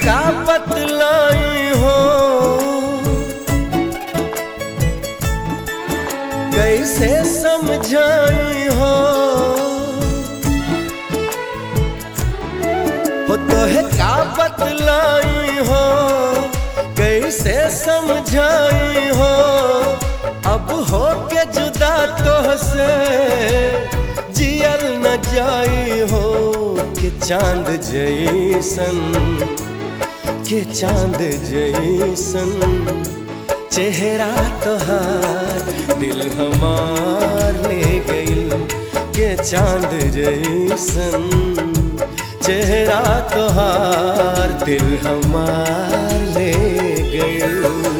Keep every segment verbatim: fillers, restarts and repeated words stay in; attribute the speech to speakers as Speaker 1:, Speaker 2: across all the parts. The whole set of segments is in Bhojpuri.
Speaker 1: का बतलाई हो, कैसे समझाई हो, वो तो है का बतलाई हो, कैसे समझाई हो। अब हो के जुदा तो से जियल न जाई हो, के चांद जैसन, के चांद जैसन चेहरा तोहार दिल हमार ले गइल, के चांद जैसन चेहरा तोहार दिल हमार ले गइल।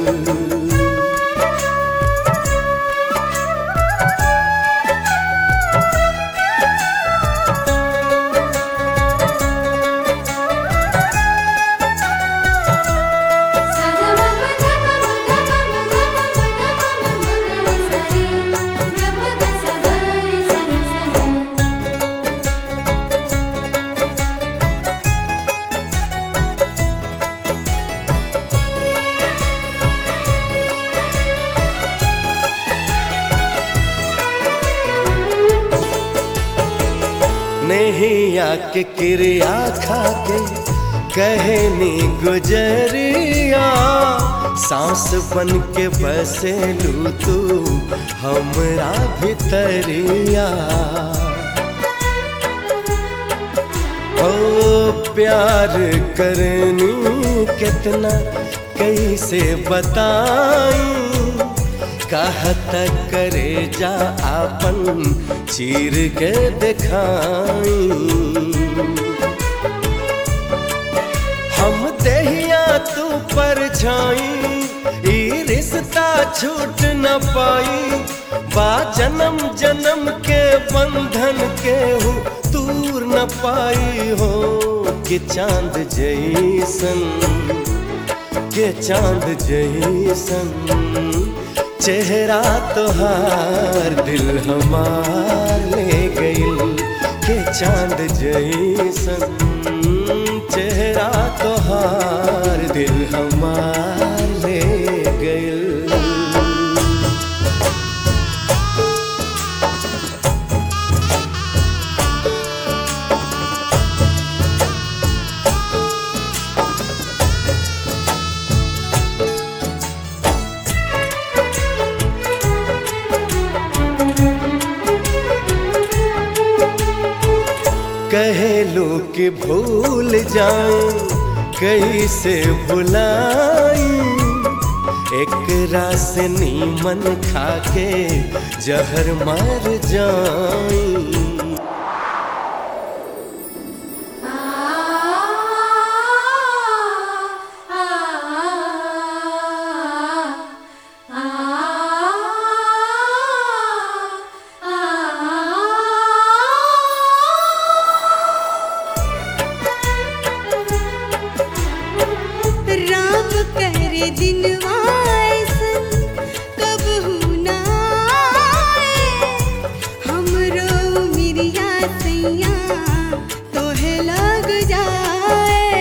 Speaker 1: नहीं आके क्रिया खाके कहनी गुजरिया, सांस बन के बसे लू तू हमरा भितरिया। ओ प्यार करनी कितना कैसे बताई, कहत करे जा आपन चीर के दिखाई। हम देहिया तू पर छाई, ई रिश्ता छूट न पाई। बा जन्म जन्म के बंधन के हो दूर न पाई हो, कि चांद जैसन, के चांद जैसन चेहरा तोहार दिल हमार ले गइल, के चांद जैसन चेहरा तोहार दिल हमार ले गइल। कहे लो कि भूल जाऊं कैसे भुलाई, एक रास नीमन खाके जहर मर जाऊं।
Speaker 2: दिनवा ऐसन कबहू ना आए, हमरो मिरिया सैया तोहे लग जाए।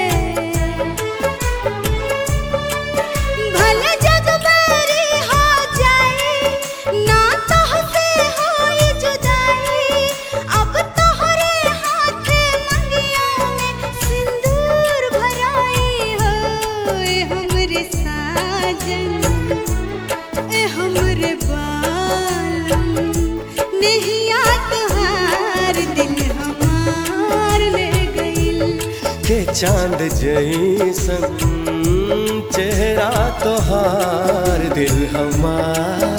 Speaker 2: भले जग मेरी हो जाए, ना तोहसे होई जुदाई। अब तोहरे हाथे मंगिया में सिंदूर भराई हो, हमरे साजन, ए हमरे बालम, नैया तोहार दिल हमार ले गइल,
Speaker 1: के चांद जैसन चेहरा तोहार दिल हमार